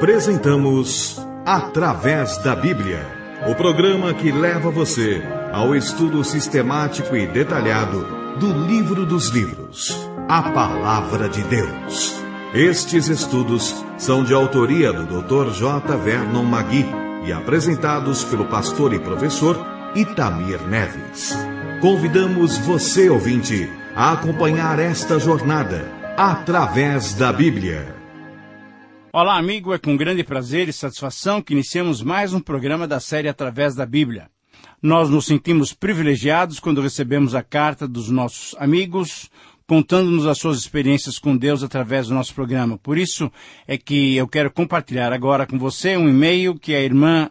Apresentamos Através da Bíblia, o programa que leva você ao estudo sistemático e detalhado do Livro dos Livros, a Palavra de Deus. Estes estudos são de autoria do Dr. J. Vernon Magui e apresentados pelo pastor e professor Itamir Neves. Convidamos você, ouvinte, a acompanhar esta jornada através da Bíblia. Olá, amigo, é com grande prazer e satisfação que iniciamos mais um programa da série Através da Bíblia. Nós nos sentimos privilegiados quando recebemos a carta dos nossos amigos, contando-nos as suas experiências com Deus através do nosso programa. Por isso é que eu quero compartilhar agora com você um e-mail que a irmã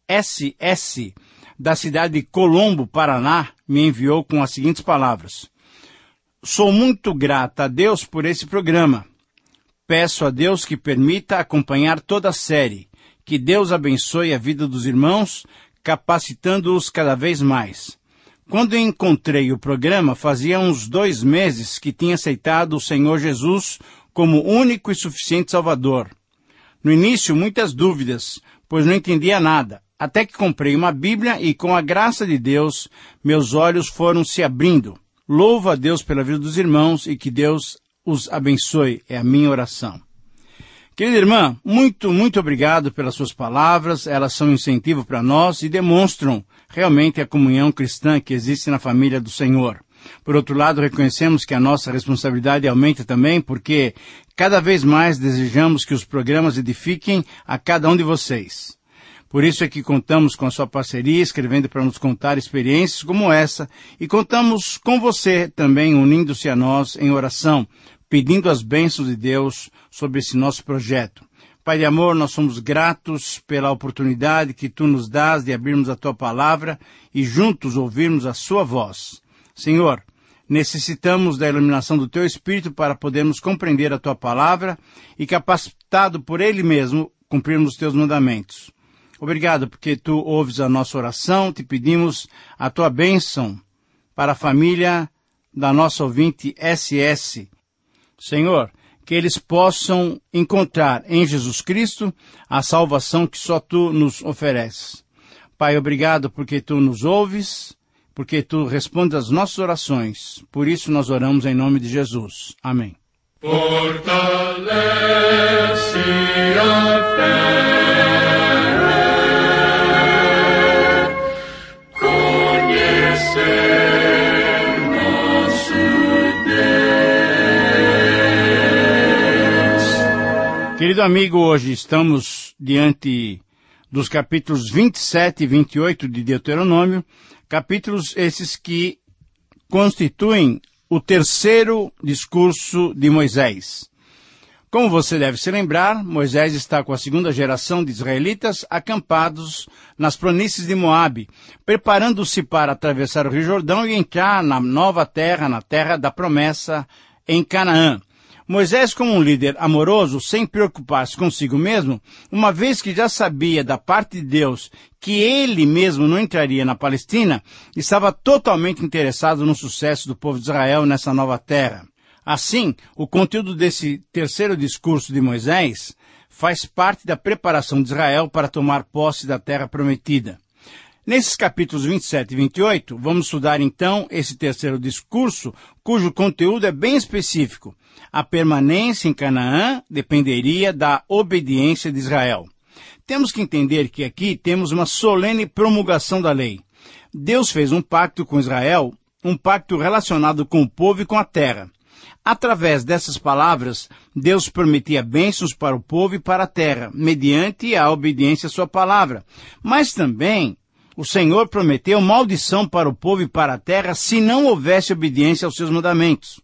SS, da cidade de Colombo, Paraná, me enviou com as seguintes palavras. Sou muito grata a Deus por esse programa. Peço a Deus que permita acompanhar toda a série. Que Deus abençoe a vida dos irmãos, capacitando-os cada vez mais. Quando encontrei o programa, fazia uns 2 meses que tinha aceitado o Senhor Jesus como único e suficiente Salvador. No início, muitas dúvidas, pois não entendia nada. Até que comprei uma Bíblia e, com a graça de Deus, meus olhos foram se abrindo. Louvo a Deus pela vida dos irmãos e que Deus os abençoe, é a minha oração. Querida irmã, muito obrigado pelas suas palavras, elas são um incentivo para nós e demonstram realmente a comunhão cristã que existe na família do Senhor. Por outro lado, reconhecemos que a nossa responsabilidade aumenta também, porque cada vez mais desejamos que os programas edifiquem a cada um de vocês. Por isso é que contamos com a sua parceria, escrevendo para nos contar experiências como essa, e contamos com você também, unindo-se a nós em oração, pedindo as bênçãos de Deus sobre esse nosso projeto. Pai de amor, nós somos gratos pela oportunidade que Tu nos dás de abrirmos a Tua palavra e juntos ouvirmos a Sua voz. Senhor, necessitamos da iluminação do Teu Espírito para podermos compreender a Tua palavra e, capacitado por Ele mesmo, cumprirmos os Teus mandamentos. Obrigado porque Tu ouves a nossa oração, te pedimos a Tua bênção para a família da nossa ouvinte SS. Senhor, que eles possam encontrar em Jesus Cristo a salvação que só Tu nos ofereces. Pai, obrigado porque Tu nos ouves, porque Tu respondes às nossas orações. Por isso nós oramos em nome de Jesus. Amém. Fortalece a fé. Querido amigo, hoje estamos diante dos capítulos 27 e 28 de Deuteronômio, capítulos esses que constituem o terceiro discurso de Moisés. Como você deve se lembrar, Moisés está com a segunda geração de israelitas acampados nas planícies de Moabe, preparando-se para atravessar o Rio Jordão e entrar na nova terra, na terra da promessa, em Canaã. Moisés, como um líder amoroso, sem preocupar-se consigo mesmo, uma vez que já sabia da parte de Deus que ele mesmo não entraria na Palestina, estava totalmente interessado no sucesso do povo de Israel nessa nova terra. Assim, o conteúdo desse terceiro discurso de Moisés faz parte da preparação de Israel para tomar posse da terra prometida. Nesses capítulos 27 e 28, vamos estudar então esse terceiro discurso, cujo conteúdo é bem específico. A permanência em Canaã dependeria da obediência de Israel. Temos que entender que aqui temos uma solene promulgação da lei. Deus fez um pacto com Israel, um pacto relacionado com o povo e com a terra. Através dessas palavras, Deus prometia bênçãos para o povo e para a terra, mediante a obediência à sua palavra. Mas também o Senhor prometeu maldição para o povo e para a terra se não houvesse obediência aos seus mandamentos.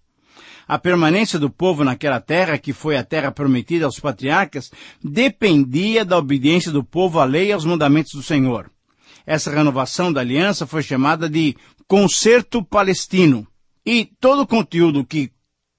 A permanência do povo naquela terra, que foi a terra prometida aos patriarcas, dependia da obediência do povo à lei e aos mandamentos do Senhor. Essa renovação da aliança foi chamada de Concerto Palestino. E todo o conteúdo que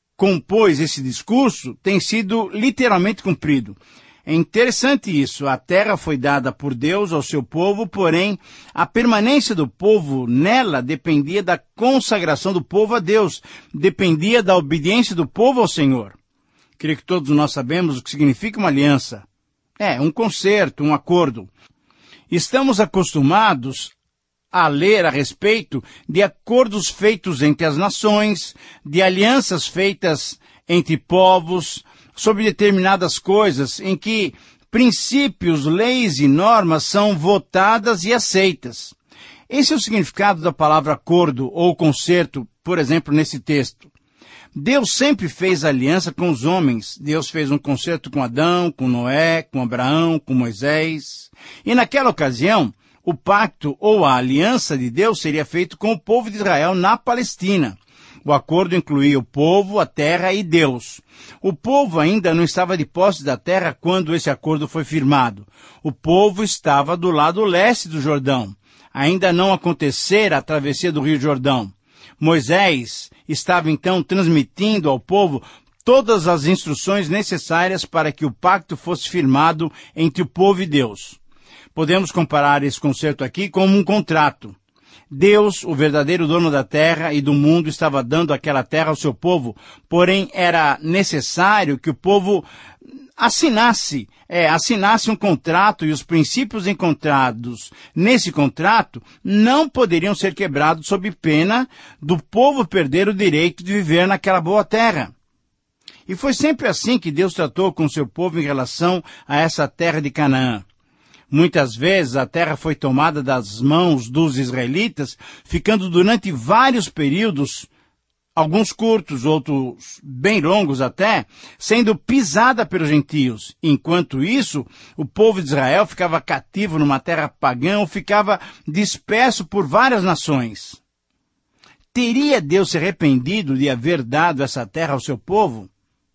compôs esse discurso tem sido literalmente cumprido. É interessante isso, a terra foi dada por Deus ao seu povo, porém, a permanência do povo nela dependia da consagração do povo a Deus, dependia da obediência do povo ao Senhor. Creio que todos nós sabemos o que significa uma aliança. Um concerto, um acordo. Estamos acostumados a ler a respeito de acordos feitos entre as nações, de alianças feitas entre povos, sobre determinadas coisas em que princípios, leis e normas são votadas e aceitas. Esse é o significado da palavra acordo ou concerto, por exemplo, nesse texto. Deus sempre fez aliança com os homens. Deus fez um concerto com Adão, com Noé, com Abraão, com Moisés. E naquela ocasião, o pacto ou a aliança de Deus seria feito com o povo de Israel na Palestina. O acordo incluía o povo, a terra e Deus. O povo ainda não estava de posse da terra quando esse acordo foi firmado. O povo estava do lado leste do Jordão. Ainda não acontecera a travessia do Rio Jordão. Moisés estava então transmitindo ao povo todas as instruções necessárias para que o pacto fosse firmado entre o povo e Deus. Podemos comparar esse concerto aqui como um contrato. Deus, o verdadeiro dono da terra e do mundo, estava dando aquela terra ao seu povo, porém era necessário que o povo assinasse um contrato, e os princípios encontrados nesse contrato não poderiam ser quebrados sob pena do povo perder o direito de viver naquela boa terra. E foi sempre assim que Deus tratou com o seu povo em relação a essa terra de Canaã. Muitas vezes a terra foi tomada das mãos dos israelitas, ficando durante vários períodos, alguns curtos, outros bem longos até, sendo pisada pelos gentios. Enquanto isso, o povo de Israel ficava cativo numa terra pagã ou ficava disperso por várias nações. Teria Deus se arrependido de haver dado essa terra ao seu povo?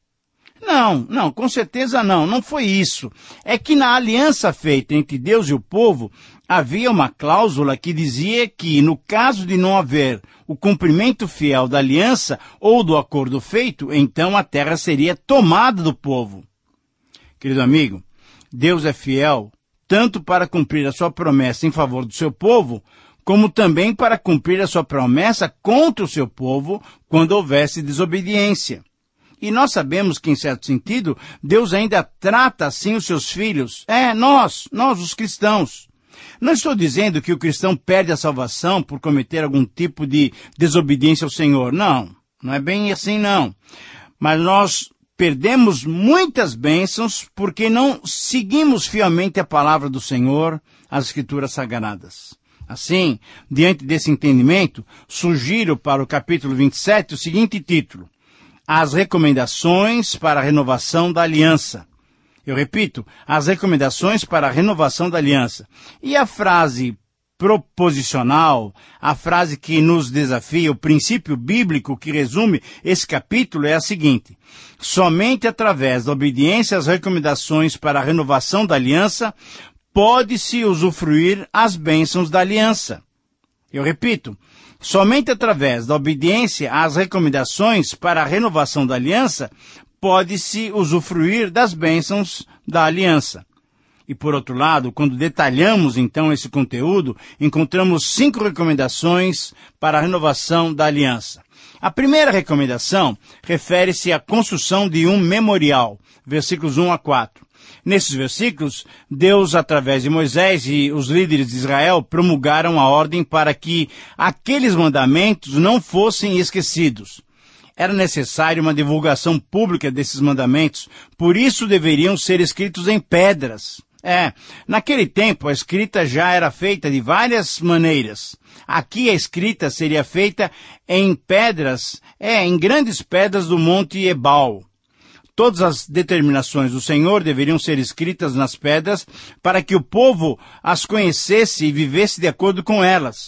Não, com certeza não foi isso. É que na aliança feita entre Deus e o povo, havia uma cláusula que dizia que, no caso de não haver o cumprimento fiel da aliança ou do acordo feito, então a terra seria tomada do povo. Querido amigo, Deus é fiel tanto para cumprir a sua promessa em favor do seu povo, como também para cumprir a sua promessa contra o seu povo quando houvesse desobediência. E nós sabemos que, em certo sentido, Deus ainda trata assim os seus filhos. Nós os cristãos. Não estou dizendo que o cristão perde a salvação por cometer algum tipo de desobediência ao Senhor. Não é bem assim não. Mas nós perdemos muitas bênçãos porque não seguimos fielmente a palavra do Senhor, as Escrituras Sagradas. Assim, diante desse entendimento, sugiro para o capítulo 27 o seguinte título: As recomendações para a renovação da aliança. Eu repito, as recomendações para a renovação da aliança. E a frase proposicional, a frase que nos desafia, o princípio bíblico que resume esse capítulo é a seguinte: somente através da obediência às recomendações para a renovação da aliança pode-se usufruir as bênçãos da aliança. Eu repito, somente através da obediência às recomendações para a renovação da aliança pode-se usufruir das bênçãos da aliança. E por outro lado, quando detalhamos então esse conteúdo, encontramos 5 recomendações para a renovação da aliança. A primeira recomendação refere-se à construção de um memorial, versículos 1 a 4. Nesses versículos, Deus, através de Moisés e os líderes de Israel, promulgaram a ordem para que aqueles mandamentos não fossem esquecidos. Era necessária uma divulgação pública desses mandamentos, por isso deveriam ser escritos em pedras. Naquele tempo a escrita já era feita de várias maneiras. Aqui a escrita seria feita em pedras, em grandes pedras do Monte Ebal. Todas as determinações do Senhor deveriam ser escritas nas pedras para que o povo as conhecesse e vivesse de acordo com elas.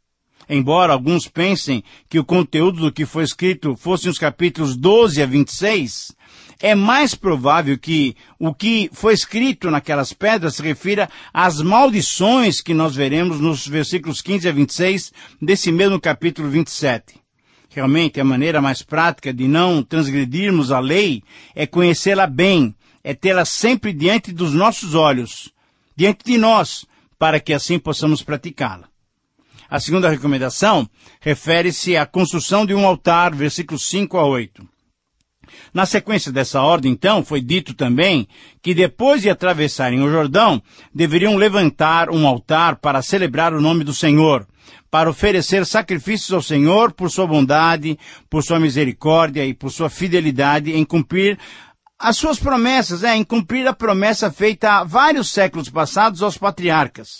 Embora alguns pensem que o conteúdo do que foi escrito fossem os capítulos 12 a 26, é mais provável que o que foi escrito naquelas pedras se refira às maldições que nós veremos nos versículos 15 a 26 desse mesmo capítulo 27. Realmente, a maneira mais prática de não transgredirmos a lei é conhecê-la bem, é tê-la sempre diante dos nossos olhos, diante de nós, para que assim possamos praticá-la. A segunda recomendação refere-se à construção de um altar, versículos 5 a 8. Na sequência dessa ordem, então, foi dito também que depois de atravessarem o Jordão, deveriam levantar um altar para celebrar o nome do Senhor, para oferecer sacrifícios ao Senhor por sua bondade, por sua misericórdia e por sua fidelidade em cumprir as suas promessas, em cumprir a promessa feita há vários séculos passados aos patriarcas.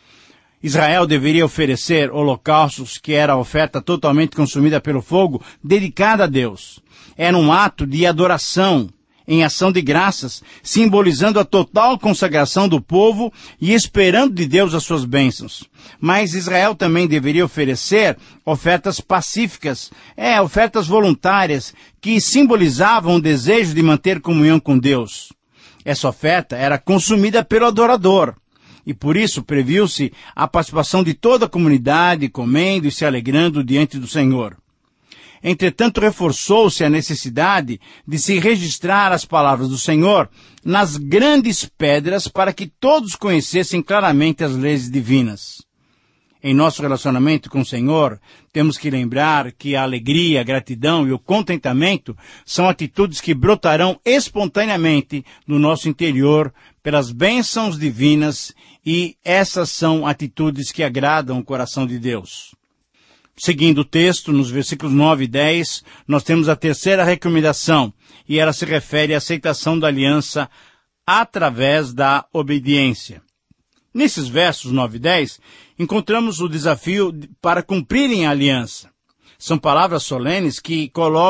Israel deveria oferecer holocaustos, que era a oferta totalmente consumida pelo fogo, dedicada a Deus. Era um ato de adoração, em ação de graças, simbolizando a total consagração do povo e esperando de Deus as suas bênçãos. Mas Israel também deveria oferecer ofertas pacíficas, ofertas voluntárias, que simbolizavam o desejo de manter comunhão com Deus. Essa oferta era consumida pelo adorador. E por isso previu-se a participação de toda a comunidade, comendo e se alegrando diante do Senhor. Entretanto, reforçou-se a necessidade de se registrar as palavras do Senhor nas grandes pedras para que todos conhecessem claramente as leis divinas. Em nosso relacionamento com o Senhor, temos que lembrar que a alegria, a gratidão e o contentamento são atitudes que brotarão espontaneamente no nosso interior pelas bênçãos divinas, e essas são atitudes que agradam o coração de Deus. Seguindo o texto, nos versículos 9 e 10, nós temos a terceira recomendação, e ela se refere à aceitação da aliança através da obediência. Nesses versos 9 e 10, encontramos o desafio para cumprirem a aliança. São palavras solenes que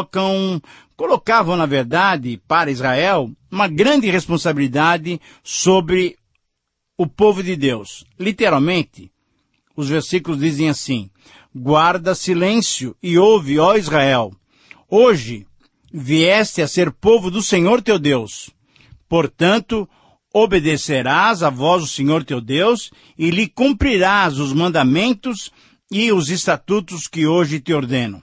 colocavam, na verdade, para Israel, uma grande responsabilidade sobre o povo de Deus. Literalmente, os versículos dizem assim: guarda silêncio e ouve, ó Israel. Hoje vieste a ser povo do Senhor teu Deus. Portanto, obedecerás à voz do Senhor teu Deus e lhe cumprirás os mandamentos e os estatutos que hoje te ordeno.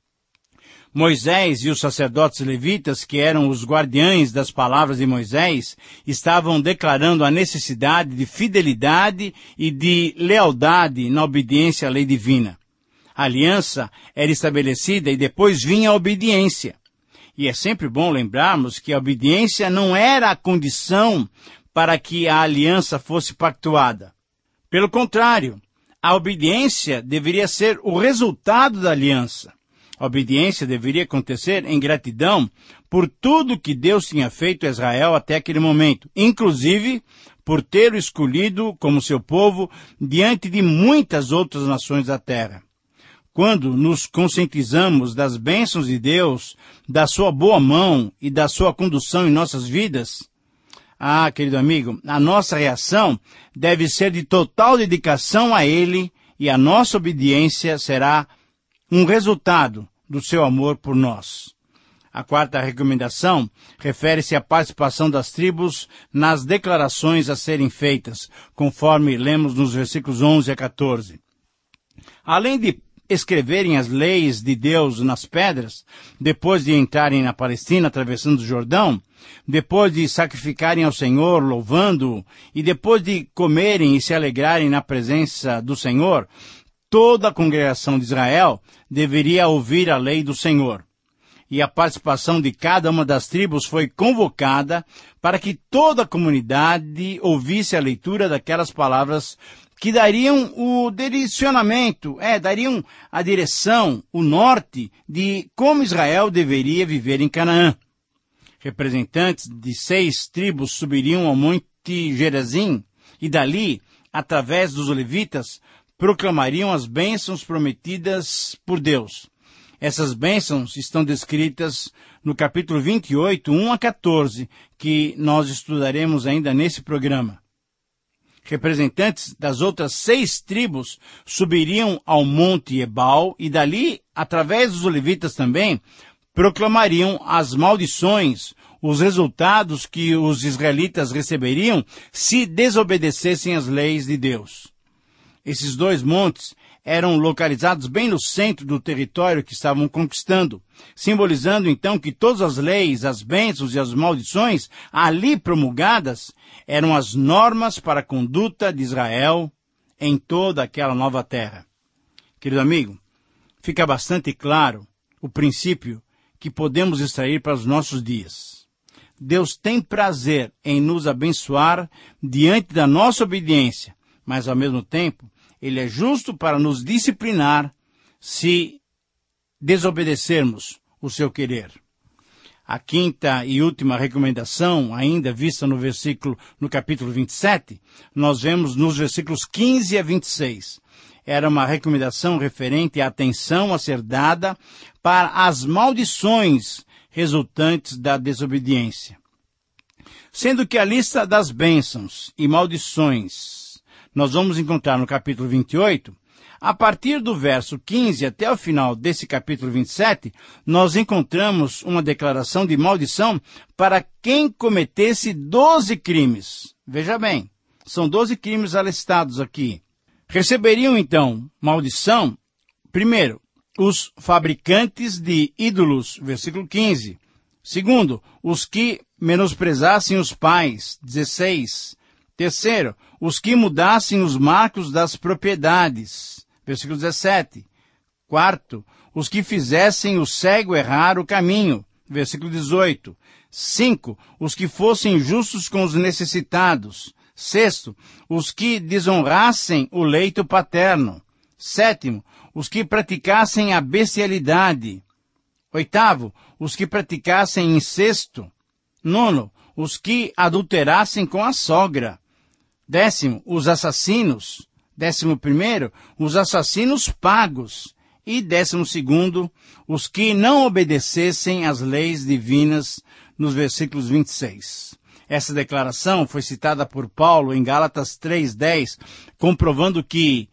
Moisés e os sacerdotes levitas, que eram os guardiães das palavras de Moisés, estavam declarando a necessidade de fidelidade e de lealdade na obediência à lei divina. A aliança era estabelecida e depois vinha a obediência. E é sempre bom lembrarmos que a obediência não era a condição para que a aliança fosse pactuada. Pelo contrário, a obediência deveria ser o resultado da aliança. A obediência deveria acontecer em gratidão por tudo que Deus tinha feito a Israel até aquele momento, inclusive por ter o escolhido como seu povo diante de muitas outras nações da terra. Quando nos conscientizamos das bênçãos de Deus, da sua boa mão e da sua condução em nossas vidas, querido amigo, a nossa reação deve ser de total dedicação a Ele, e a nossa obediência será um resultado do seu amor por nós. A quarta recomendação refere-se à participação das tribos nas declarações a serem feitas, conforme lemos nos versículos 11 a 14. Além de escreverem as leis de Deus nas pedras, depois de entrarem na Palestina, atravessando o Jordão, depois de sacrificarem ao Senhor, louvando-o, e depois de comerem e se alegrarem na presença do Senhor, toda a congregação de Israel deveria ouvir a lei do Senhor. E a participação de cada uma das tribos foi convocada para que toda a comunidade ouvisse a leitura daquelas palavras que dariam o direcionamento, dariam a direção, o norte de como Israel deveria viver em Canaã. Representantes de 6 tribos subiriam ao Monte Gerizim e dali, através dos levitas, proclamariam as bênçãos prometidas por Deus. Essas bênçãos estão descritas no capítulo 28, 1 a 14, que nós estudaremos ainda nesse programa. Representantes das outras 6 tribos subiriam ao Monte Ebal e dali, através dos levitas também, proclamariam as maldições, os resultados que os israelitas receberiam se desobedecessem às leis de Deus. Esses 2 montes eram localizados bem no centro do território que estavam conquistando, simbolizando então que todas as leis, as bênçãos e as maldições ali promulgadas eram as normas para a conduta de Israel em toda aquela nova terra. Querido amigo, fica bastante claro o princípio que podemos extrair para os nossos dias. Deus tem prazer em nos abençoar diante da nossa obediência, mas ao mesmo tempo, Ele é justo para nos disciplinar se desobedecermos o seu querer. A quinta e última recomendação, ainda vista no capítulo 27, nós vemos nos versículos 15 a 26. Era uma recomendação referente à atenção a ser dada para as maldições resultantes da desobediência. Sendo que a lista das bênçãos e maldições nós vamos encontrar no capítulo 28, a partir do verso 15 até o final desse capítulo 27, nós encontramos uma declaração de maldição para quem cometesse 12 crimes. Veja bem, são 12 crimes alistados aqui. Receberiam, então, maldição, primeiro, os fabricantes de ídolos, versículo 15. Segundo, os que menosprezassem os pais, 16. Terceiro, os que mudassem os marcos das propriedades, versículo 17. Quarto, os que fizessem o cego errar o caminho, versículo 18. 5, os que fossem justos com os necessitados. Sexto, os que desonrassem o leito paterno. Sétimo, os que praticassem a bestialidade. Oitavo, os que praticassem incesto. Nono, os que adulterassem com a sogra. Décimo, os assassinos. 11º, os assassinos pagos. E 12º, os que não obedecessem às leis divinas, nos versículos 26. Essa declaração foi citada por Paulo em Gálatas 3:10, comprovando que,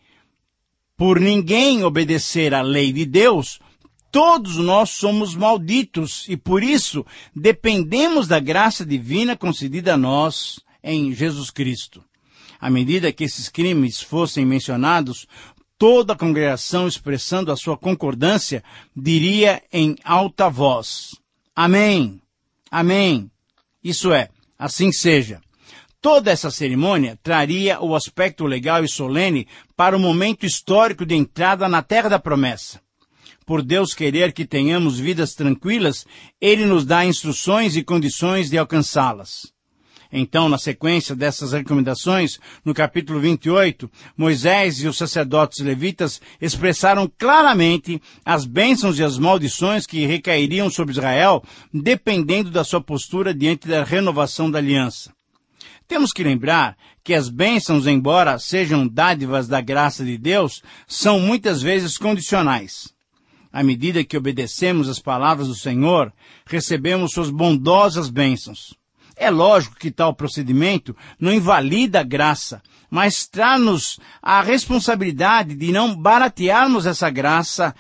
por ninguém obedecer à lei de Deus, todos nós somos malditos e, por isso, dependemos da graça divina concedida a nós em Jesus Cristo. À medida que esses crimes fossem mencionados, toda a congregação, expressando a sua concordância, diria em alta voz: Amém, Amém. Isso é, assim seja. Toda essa cerimônia traria o aspecto legal e solene para o momento histórico de entrada na Terra da Promessa. Por Deus querer que tenhamos vidas tranquilas, Ele nos dá instruções e condições de alcançá-las. Então, na sequência dessas recomendações, no capítulo 28, Moisés e os sacerdotes levitas expressaram claramente as bênçãos e as maldições que recairiam sobre Israel, dependendo da sua postura diante da renovação da aliança. Temos que lembrar que as bênçãos, embora sejam dádivas da graça de Deus, são muitas vezes condicionais. À medida que obedecemos às palavras do Senhor, recebemos suas bondosas bênçãos. É lógico que tal procedimento não invalida a graça, mas traz-nos a responsabilidade de não baratearmos essa graça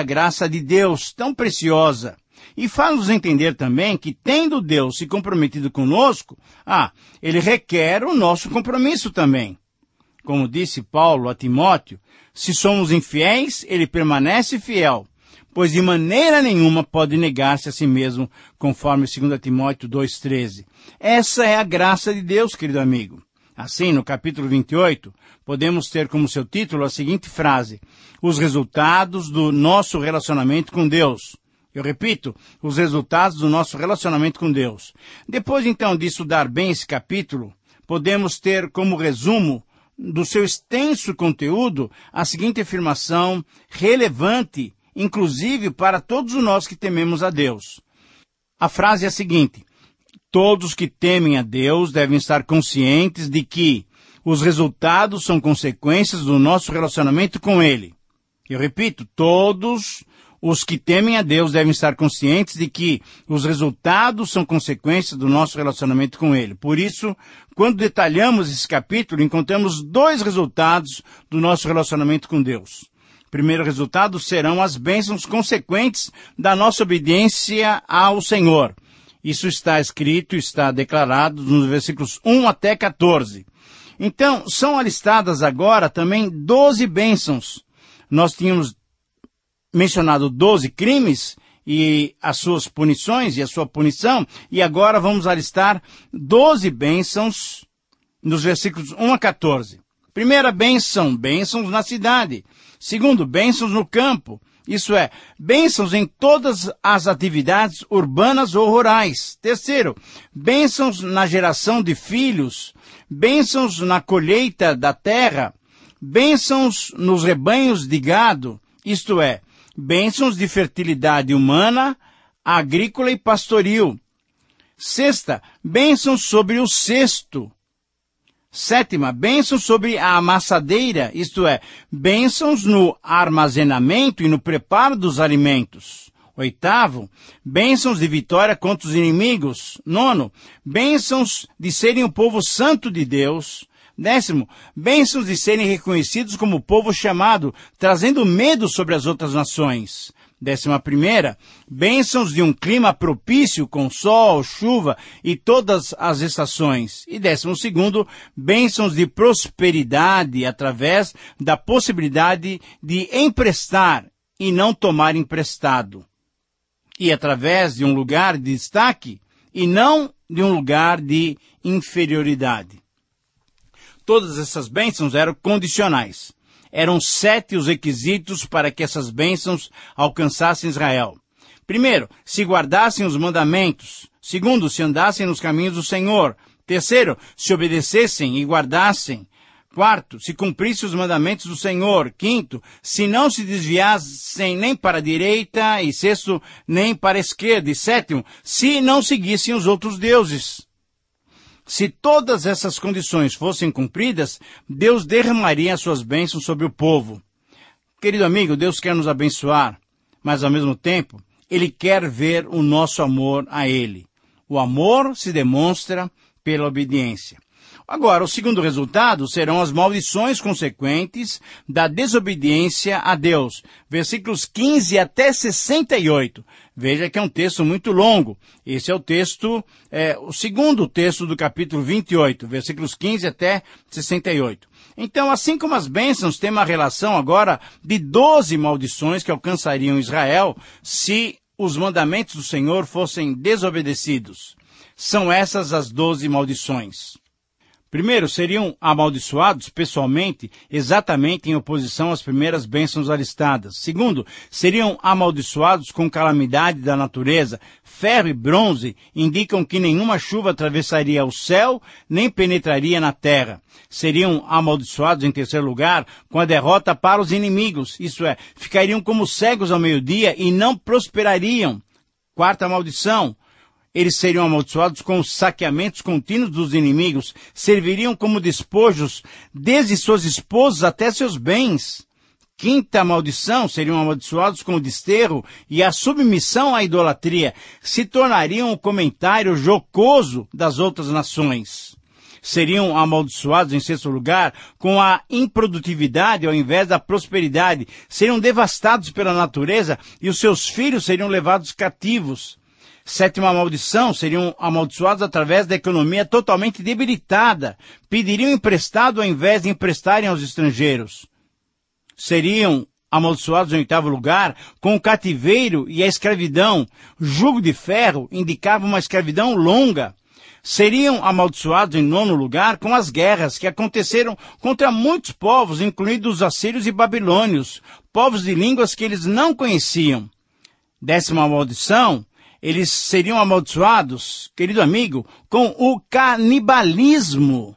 de Deus tão preciosa. E faz-nos entender também que, tendo Deus se comprometido conosco, Ele requer o nosso compromisso também. Como disse Paulo a Timóteo, se somos infiéis, Ele permanece fiel, pois de maneira nenhuma pode negar-se a si mesmo, conforme 2 Timóteo 2,13. Essa é a graça de Deus, querido amigo. Assim, no capítulo 28, podemos ter como seu título a seguinte frase: os resultados do nosso relacionamento com Deus. Eu repito, os resultados do nosso relacionamento com Deus. Depois, então, de estudar bem esse capítulo, podemos ter como resumo do seu extenso conteúdo a seguinte afirmação relevante, inclusive para todos nós que tememos a Deus. A frase é a seguinte: todos que temem a Deus devem estar conscientes de que os resultados são consequências do nosso relacionamento com Ele. Eu repito, todos os que temem a Deus devem estar conscientes de que os resultados são consequências do nosso relacionamento com Ele. Por isso, quando detalhamos esse capítulo, encontramos 2 resultados do nosso relacionamento com Deus. O primeiro resultado serão as bênçãos consequentes da nossa obediência ao Senhor. Isso está escrito, está declarado nos versículos 1 até 14. Então, são alistadas agora também 12 bênçãos. Nós tínhamos mencionado 12 crimes e as suas punições e a sua punição, e agora vamos alistar 12 bênçãos nos versículos 1 a 14. Primeira bênção, bênçãos na cidade. Segundo, bênçãos no campo. Isso é, bênçãos em todas as atividades urbanas ou rurais. Terceiro, bênçãos na geração de filhos, bênçãos na colheita da terra, bênçãos nos rebanhos de gado, isto é, bênçãos de fertilidade humana, agrícola e pastoril. Sexta, bênçãos sobre o cesto. Sétima, bênçãos sobre a amassadeira, isto é, bênçãos no armazenamento e no preparo dos alimentos. Oitavo, bênçãos de vitória contra os inimigos. Nono, bênçãos de serem o povo santo de Deus. Décimo, bênçãos de serem reconhecidos como povo chamado, trazendo medo sobre as outras nações. 11ª, bênçãos de um clima propício com sol, chuva e todas as estações. E 12º, bênçãos de prosperidade através da possibilidade de emprestar e não tomar emprestado. E através de um lugar de destaque e não de um lugar de inferioridade. Todas essas bênçãos eram condicionais. Eram 7 os requisitos para que essas bênçãos alcançassem Israel. Primeiro, se guardassem os mandamentos. Segundo, se andassem nos caminhos do Senhor. Terceiro, se obedecessem e guardassem. Quarto, se cumprissem os mandamentos do Senhor. Quinto, se não se desviassem nem para a direita. E sexto, nem para a esquerda. E sétimo, se não seguissem os outros deuses. Se todas essas condições fossem cumpridas, Deus derramaria as suas bênçãos sobre o povo. Querido amigo, Deus quer nos abençoar, mas ao mesmo tempo, Ele quer ver o nosso amor a Ele. O amor se demonstra pela obediência. Agora, o segundo resultado serão as maldições consequentes da desobediência a Deus. Versículos 15 até 68. Veja que é um texto muito longo. Esse é o segundo texto do capítulo 28, versículos 15 até 68. Então, assim como as bênçãos têm uma relação agora de 12 maldições que alcançariam Israel se os mandamentos do Senhor fossem desobedecidos. São essas as 12 maldições. Primeiro, seriam amaldiçoados pessoalmente, exatamente em oposição às primeiras bênçãos alistadas. Segundo, seriam amaldiçoados com calamidade da natureza. Ferro e bronze indicam que nenhuma chuva atravessaria o céu, nem penetraria na terra. Seriam amaldiçoados, em terceiro lugar, com a derrota para os inimigos. Isso é, ficariam como cegos ao meio-dia e não prosperariam. Quarta maldição. Eles seriam amaldiçoados com os saqueamentos contínuos dos inimigos, serviriam como despojos, desde suas esposas até seus bens. Quinta maldição, seriam amaldiçoados com o desterro e a submissão à idolatria, se tornariam um comentário jocoso das outras nações. Seriam amaldiçoados, em sexto lugar, com a improdutividade ao invés da prosperidade, seriam devastados pela natureza e os seus filhos seriam levados cativos. Sétima maldição, seriam amaldiçoados através da economia totalmente debilitada. Pediriam emprestado ao invés de emprestarem aos estrangeiros. Seriam amaldiçoados em oitavo lugar com o cativeiro e a escravidão. Jugo de ferro indicava uma escravidão longa. Seriam amaldiçoados em nono lugar com as guerras que aconteceram contra muitos povos, incluindo os assírios e babilônios, povos de línguas que eles não conheciam. Décima maldição, eles seriam amaldiçoados, querido amigo, com o canibalismo,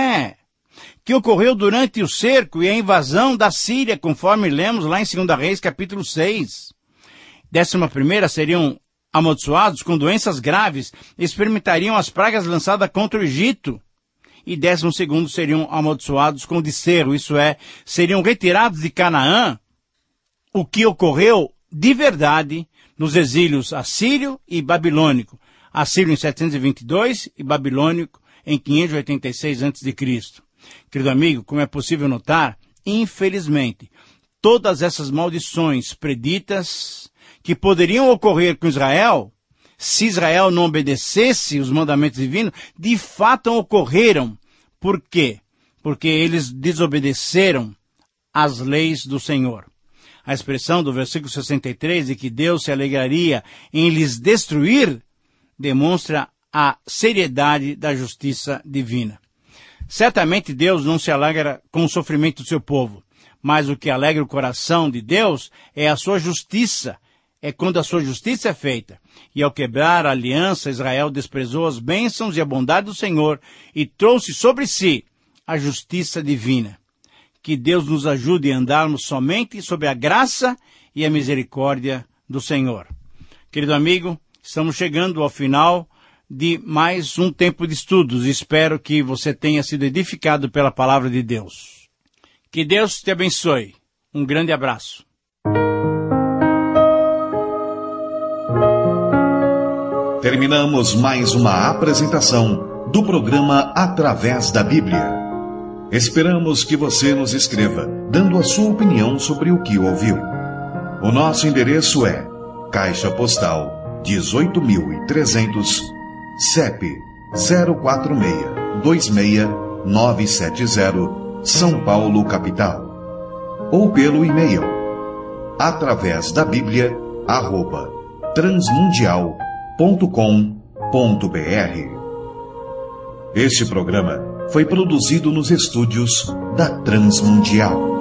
que ocorreu durante o cerco e a invasão da Síria, conforme lemos lá em 2 Reis, capítulo 6. 11ª, seriam amaldiçoados com doenças graves, experimentariam as pragas lançadas contra o Egito. E 12º, seriam amaldiçoados com desterro, isso é, seriam retirados de Canaã, o que ocorreu de verdade nos exílios assírio e babilônico. Assírio em 722 e babilônico em 586 a.C. Querido amigo, como é possível notar, infelizmente, todas essas maldições preditas que poderiam ocorrer com Israel, se Israel não obedecesse os mandamentos divinos, de fato ocorreram. Por quê? Porque eles desobedeceram às leis do Senhor. A expressão do versículo 63 de que Deus se alegraria em lhes destruir, demonstra a seriedade da justiça divina. Certamente Deus não se alegra com o sofrimento do seu povo, Mas o que alegra o coração de Deus é a sua justiça. É quando a sua justiça é feita. E ao quebrar a aliança, Israel desprezou as bênçãos e a bondade do Senhor e trouxe sobre si a justiça divina. Que Deus nos ajude a andarmos somente sobre a graça e a misericórdia do Senhor. Querido amigo, estamos chegando ao final de mais um tempo de estudos. Espero que você tenha sido edificado pela palavra de Deus. Que Deus te abençoe. Um grande abraço. Terminamos mais uma apresentação do programa Através da Bíblia. Esperamos que você nos escreva, dando a sua opinião sobre o que ouviu. O nosso endereço é Caixa Postal 18.300, CEP 046-26970, São Paulo, capital. Ou pelo e-mail atravésdabiblia@transmundial.com.br. Este programa foi produzido nos estúdios da Transmundial.